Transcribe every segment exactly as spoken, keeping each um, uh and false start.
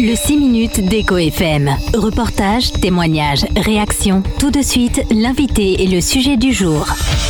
Le six minutes d'Echo F M. Reportage, témoignages, réactions. Tout de suite, l'invité et le sujet du jour.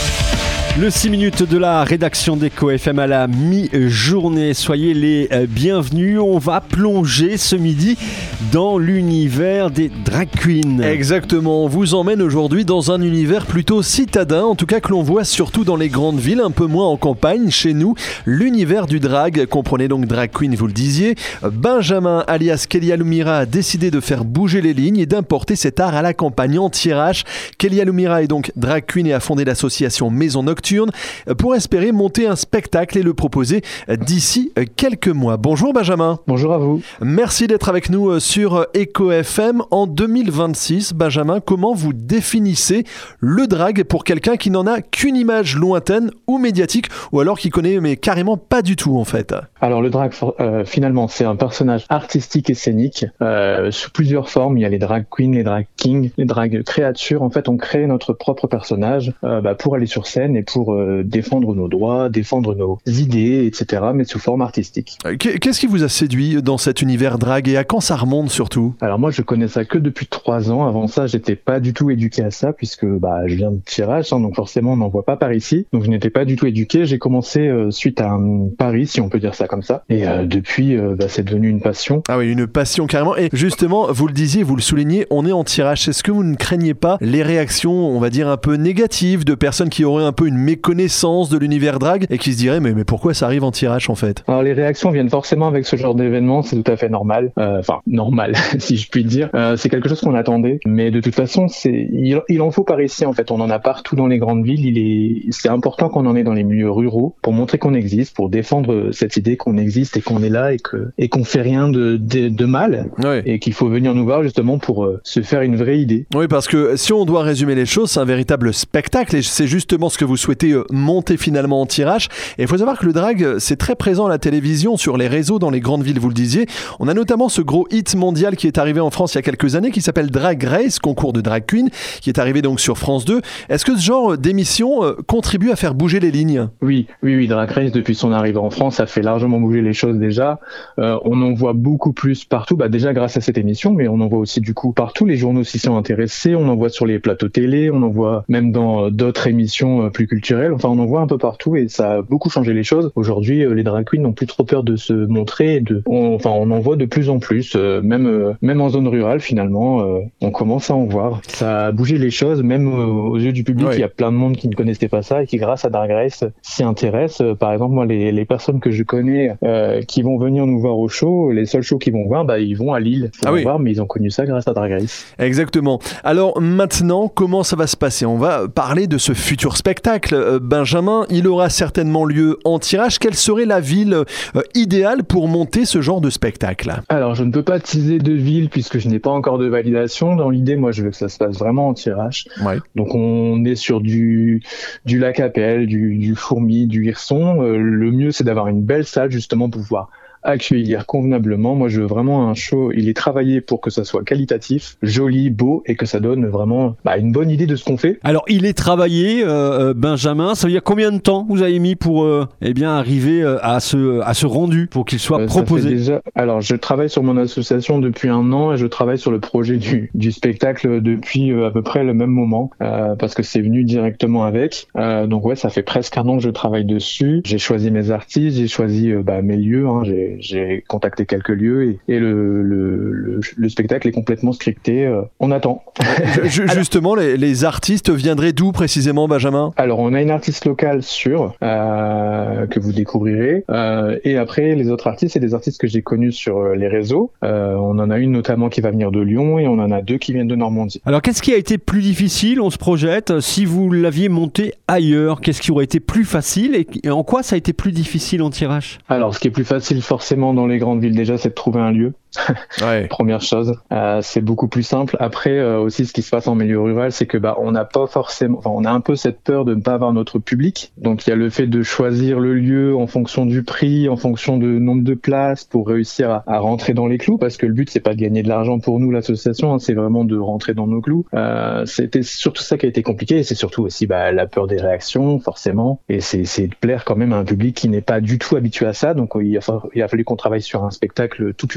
Le six minutes de la rédaction d'Echo F M à la mi-journée. Soyez les bienvenus. On va plonger ce midi dans l'univers des drag queens. Exactement. On vous emmène aujourd'hui dans un univers plutôt citadin, en tout cas que l'on voit surtout dans les grandes villes, un peu moins en campagne. Chez nous, l'univers du drag, comprenez donc drag queen, vous le disiez. Benjamin, alias Kelly Alumira, a décidé de faire bouger les lignes et d'importer cet art à la campagne anti-H. Kelly Alumira est donc drag queen et a fondé l'association Maison Nocturne pour espérer monter un spectacle et le proposer d'ici quelques mois. Bonjour Benjamin. Bonjour à vous. Merci d'être avec nous sur Echo F M. En deux mille vingt-six, Benjamin, comment vous définissez le drag pour quelqu'un qui n'en a qu'une image lointaine ou médiatique, ou alors qui connaît mais carrément pas du tout en fait? Alors le drag, euh, finalement, c'est un personnage artistique et scénique euh, sous plusieurs formes. Il y a les drag queens, les drag kings, les drag créatures. En fait, on crée notre propre personnage euh, bah, pour aller sur scène et pour euh, défendre nos droits, défendre nos idées, et cetera, mais sous forme artistique. Qu'est-ce qui vous a séduit dans cet univers drag et à quand ça remonte surtout? Alors moi, je connais ça que depuis trois ans. Avant ça, j'étais pas du tout éduqué à ça puisque bah je viens de Tirage, hein, donc forcément on n'en voit pas par ici. Donc je n'étais pas du tout éduqué. J'ai commencé euh, suite à un pari, si on peut dire ça comme ça. Et euh, depuis, euh, bah, c'est devenu une passion. Ah oui, une passion carrément. Et justement, vous le disiez, vous le soulignez, on est en tirage. Est-ce que vous ne craignez pas les réactions, on va dire un peu négatives, de personnes qui auraient un peu une méconnaissance de l'univers drag et qui se diraient mais, mais pourquoi ça arrive en tirage en fait? Alors les réactions viennent forcément avec ce genre d'événement, c'est tout à fait normal. Euh, enfin normal si je puis dire. Euh, c'est quelque chose qu'on attendait, mais de toute façon c'est il, il en faut par ici en fait. On en a partout dans les grandes villes. Il est c'est important qu'on en ait dans les milieux ruraux pour montrer qu'on existe, pour défendre cette idée qu'on existe et qu'on est là et que et qu'on fait rien de de, de mal oui. Et qu'il faut venir nous voir justement pour euh, se faire une vraie idée. Oui, parce que si on doit résumer les choses, c'est un véritable spectacle et c'est justement ce que vous souhaitez euh, monter finalement en tirage. Et il faut savoir que le drag, c'est très présent à la télévision, sur les réseaux, dans les grandes villes, vous le disiez. On a notamment ce gros hit mondial qui est arrivé en France il y a quelques années, qui s'appelle Drag Race, concours de drag queen, qui est arrivé donc sur France deux. Est-ce que ce genre d'émission euh, contribue à faire bouger les lignes? Oui, oui, oui. Drag Race, depuis son arrivée en France, ça fait largement bouger les choses déjà. Euh, on en voit beaucoup plus partout, bah déjà grâce à cette émission, mais on en voit aussi du coup partout. Les journaux s'y sont intéressés, on en voit sur les plateaux télé, on en voit même dans euh, d'autres émissions euh, plus culturelles. Enfin, on en voit un peu partout et ça a beaucoup changé les choses. Aujourd'hui, euh, les drag queens n'ont plus trop peur de se montrer. Et de, on, enfin, on en voit de plus en plus, euh, même euh, même en zone rurale finalement, euh, on commence à en voir. Ça a bougé les choses, même euh, aux yeux du public. Ouais. Il y a plein de monde qui ne connaissait pas ça et qui, grâce à Drag Race, s'y intéresse. Euh, par exemple, moi, les, les personnes que je connais euh, qui vont venir nous voir au show, les seuls shows qu'ils vont voir, bah, ils vont à Lille pour ah oui. voir, mais ils ont connu ça grâce à Drag Race. Exactement. Alors maintenant, comment ça va se passer? On va parler de ce futur spectacle. Euh, Benjamin, il aura certainement lieu en tirage. Quelle serait la ville euh, idéale pour monter ce genre de spectacle? Alors, je ne peux pas teaser de ville puisque je n'ai pas encore de validation. Dans l'idée, moi, je veux que ça se passe vraiment en tirage. Ouais. Donc, on est sur du, du Lac-Capelle, du, du Fourmi, du Hirson. Euh, le mieux, c'est d'avoir une belle salle justement pour pouvoir accueillir convenablement. Moi, je veux vraiment un show. Il est travaillé pour que ça soit qualitatif, joli, beau et que ça donne vraiment bah, une bonne idée de ce qu'on fait. Alors, il est travaillé, euh, Benjamin. Ça veut dire combien de temps vous avez mis pour euh, eh bien arriver à ce à ce rendu pour qu'il soit euh, proposé? Ça fait déjà... Alors, je travaille sur mon association depuis un an et je travaille sur le projet du du spectacle depuis euh, à peu près le même moment euh, parce que c'est venu directement avec. Euh, donc ouais, ça fait presque un an que je travaille dessus. J'ai choisi mes artistes, j'ai choisi euh, bah, mes lieux. Hein, j'ai J'ai contacté quelques lieux et, et le, le, le, le spectacle est complètement scripté. Euh, on attend. Justement, les, les artistes viendraient d'où précisément, Benjamin? Alors, on a une artiste locale sûre euh, que vous découvrirez. Euh, et après, les autres artistes, c'est des artistes que j'ai connus sur les réseaux. Euh, on en a une notamment qui va venir de Lyon et on en a deux qui viennent de Normandie. Alors, qu'est-ce qui a été plus difficile? On se projette. Si vous l'aviez monté ailleurs, qu'est-ce qui aurait été plus facile et, et en quoi ça a été plus difficile en tirage? Alors, ce qui est plus facile, forcément, Forcément, dans les grandes villes, déjà, c'est de trouver un lieu. Ouais. Première chose, euh, c'est beaucoup plus simple. Après, euh, aussi, ce qui se passe en milieu rural, c'est que bah, on n'a pas forcément, enfin, on a un peu cette peur de ne pas avoir notre public. Donc, il y a le fait de choisir le lieu en fonction du prix, en fonction du nombre de places, pour réussir à, à rentrer dans les clous. Parce que le but, c'est pas de gagner de l'argent pour nous, l'association, hein, c'est vraiment de rentrer dans nos clous. Euh, c'était surtout ça qui a été compliqué, et c'est surtout aussi bah, la peur des réactions, forcément. Et c'est, c'est de plaire quand même à un public qui n'est pas du tout habitué à ça. Donc, il a, il a fallu qu'on travaille sur un spectacle tout public.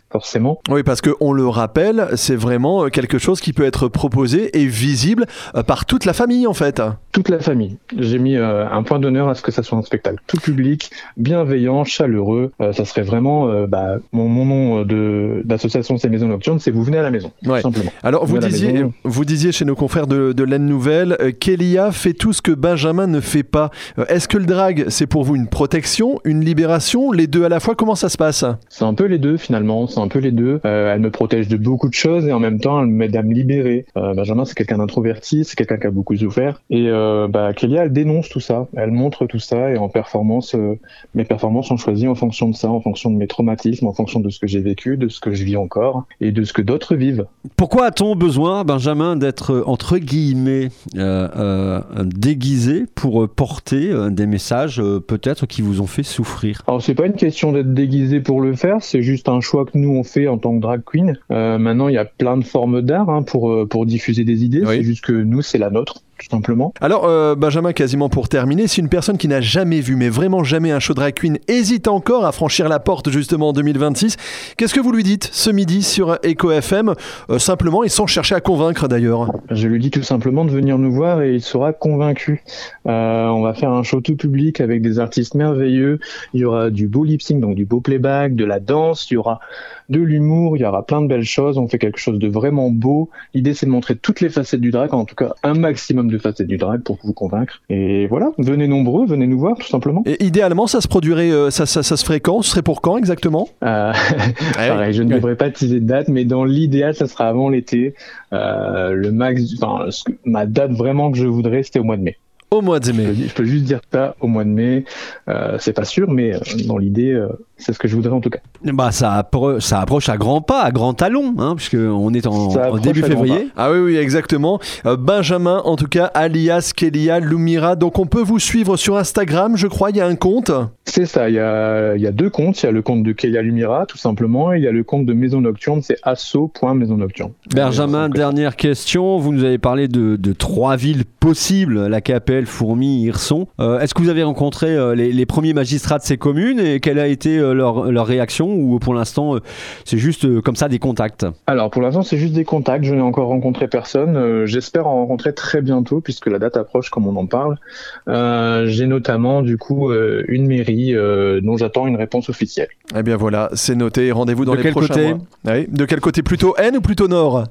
forcément. Oui, parce qu'on le rappelle, c'est vraiment quelque chose qui peut être proposé et visible par toute la famille en fait. Toute la famille. J'ai mis euh, un point d'honneur à ce que ça soit un spectacle tout public, bienveillant, chaleureux. Euh, ça serait vraiment euh, bah, mon, mon nom de, d'association C'est Maisons Nocturnes, c'est vous venez à la maison, ouais. tout simplement. Alors vous disiez, vous disiez chez nos confrères de, de l'Aide Nouvelle, euh, Kélia fait tout ce que Benjamin ne fait pas. Euh, est-ce que le drag, c'est pour vous une protection, une libération, les deux à la fois? Comment ça se passe? C'est un peu les deux finalement, c'est un peu les deux. Euh, elle me protège de beaucoup de choses et en même temps elle m'aide à me libérer. Euh, Benjamin c'est quelqu'un d'introverti, c'est quelqu'un qui a beaucoup souffert et euh, bah, Kélia elle dénonce tout ça, elle montre tout ça et en performance, euh, mes performances sont choisies en fonction de ça, en fonction de mes traumatismes, en fonction de ce que j'ai vécu, de ce que je vis encore et de ce que d'autres vivent. Pourquoi a-t-on besoin, Benjamin, d'être entre guillemets euh, euh, déguisé pour porter euh, des messages euh, peut-être qui vous ont fait souffrir? Alors c'est pas une question d'être déguisé pour le faire, c'est juste un choix que nous on fait en tant que drag queen. Euh, maintenant il y a plein de formes d'art hein, pour, pour diffuser des idées, oui. C'est juste que nous c'est la nôtre. Tout simplement. Alors euh, Benjamin, quasiment pour terminer, si une personne qui n'a jamais vu, mais vraiment jamais un show drag queen, hésite encore à franchir la porte justement en deux mille vingt-six, qu'est-ce que vous lui dites ce midi sur Echo F M, euh, simplement et sans chercher à convaincre d'ailleurs? Je lui dis tout simplement de venir nous voir et il sera convaincu. Euh, on va faire un show tout public avec des artistes merveilleux, il y aura du beau lip sync, donc du beau playback, de la danse, il y aura de l'humour, il y aura plein de belles choses, on fait quelque chose de vraiment beau. L'idée c'est de montrer toutes les facettes du drag, en tout cas un maximum de facettes du drag pour vous convaincre. Et voilà, venez nombreux, venez nous voir tout simplement. Et idéalement, ça se produirait, euh, ça, ça, ça se ferait quand? Ce serait pour quand exactement? euh, Pareil, je ne devrais pas teaser de date, mais dans l'idéal, ça sera avant l'été. Euh, le max, enfin, ma date vraiment que je voudrais, c'était au mois de mai. Au mois de mai. Je peux, je peux juste dire ça au mois de mai. Euh, c'est pas sûr, mais euh, dans l'idée, euh, c'est ce que je voudrais en tout cas. Bah, ça, appro- ça approche à grands pas, à grands talons, hein, puisqu'on est en, en début février. Ah oui, oui, exactement. Euh, Benjamin, en tout cas, alias Kélia Lumira. Donc, on peut vous suivre sur Instagram, je crois. Il y a un compte. C'est ça. Il y a, il y a deux comptes. Il y a le compte de Kélia Lumira, tout simplement, et il y a le compte de Maison Nocturne. C'est asso point maison nocturne. Benjamin, dernière question. Vous nous avez parlé de, de trois villes possibles, La Capelle, Fourmies, Hirson. Euh, est-ce que vous avez rencontré euh, les, les premiers magistrats de ces communes et quelle a été euh, leur, leur réaction ou pour l'instant euh, c'est juste euh, comme ça des contacts? Alors pour l'instant c'est juste des contacts, je n'ai encore rencontré personne. Euh, j'espère en rencontrer très bientôt puisque la date approche comme on en parle. Euh, j'ai notamment du coup euh, une mairie euh, dont j'attends une réponse officielle. Eh bien voilà, c'est noté. Rendez-vous dans de les prochains côté mois. Oui. De quel côté? Plutôt N ou plutôt Nord?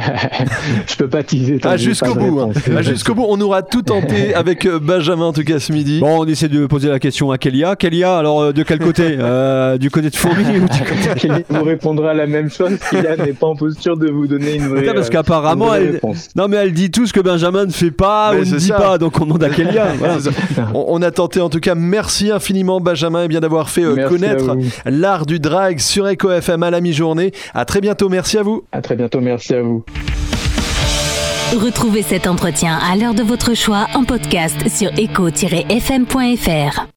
Je peux pas teaser. Ah, jusqu'au bout. Hein. Ah, jusqu'au bout, on aura tout tenté avec Benjamin en tout cas ce midi. Bon, on essaie de poser la question à Kélia. Kélia, alors euh, de quel côté? euh, Du côté de Fourmies ou du côté... Kélia vous répondra la même chose. Kélia n'est pas en posture de vous donner une vraie, Putain, parce qu'apparemment, une vraie elle... réponse. Non mais elle dit tout ce que Benjamin ne fait pas mais ou ne dit ça. pas, donc on demande à Kélia. Voilà. on, on a tenté en tout cas. Merci infiniment Benjamin et bien d'avoir fait euh, connaître l'art du drag sur Echo F M à la mi-journée. À très bientôt. Merci à vous. À très bientôt. Merci à vous. Retrouvez cet entretien à l'heure de votre choix en podcast sur echo tiret f m point f r.